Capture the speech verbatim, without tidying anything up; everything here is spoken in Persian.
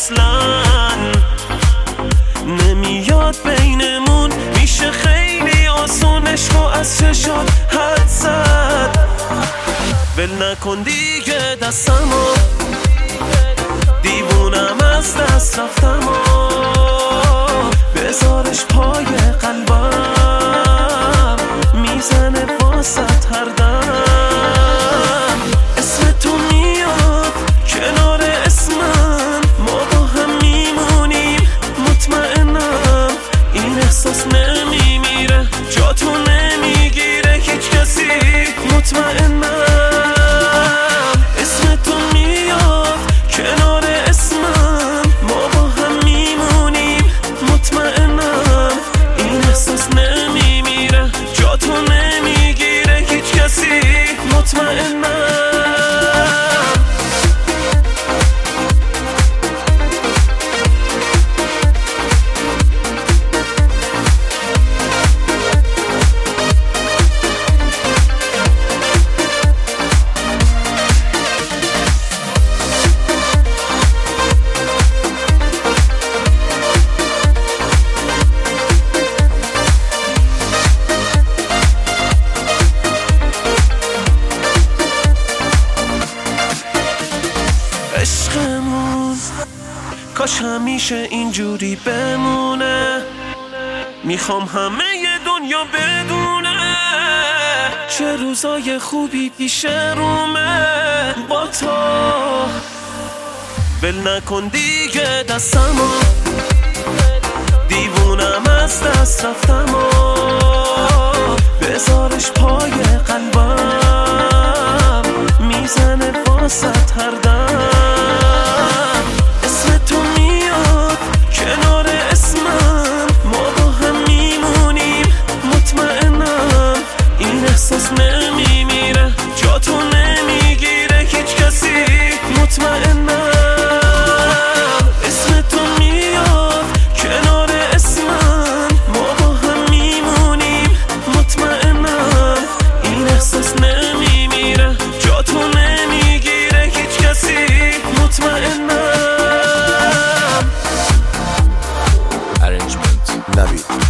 اصلا نمیاد بینمون، میشه خیلی آسون عشق و از چشات حد زد. ول نکن دیگه دستمو، دیوونم از دست رفتم و بذارش پای قلبم، میزنه واسط هر دم. اسم تو میاد کنار اسمم، ما با هم میمونیم، مطمئنم این احساس نمیمیره، جا تو نمیگیره هیچ کسی، مطمئنم. اسم تو میاد کنار اسمم، ما با هم میمونیم، مطمئنم این احساس نمیمیره، جا تو نمیگیره هیچ کسی، مطمئنم. عشقمون کاش همیشه اینجوری بمونه، میخوام همه ی دنیا بدونه چه روزای خوبی پیش رومه با تو. ول نکن دیگه دستمو، دیوونم از دست رفتم و بذارش پای قلبم، میزنه واسط هر دم. اسم تو میاد کنار اسمم، ما با هم میمونیم، مطمئنم این احساس نمیمیره، جا تو نمیگیره هیچ کسی، مطمئنم. اسم تو میاد کنار اسمم، ما با هم میمونیم، مطمئنم این احساس نمیمیره، جا تو نمیگیره هیچ کسی، مطمئنم. Arrangement Navid.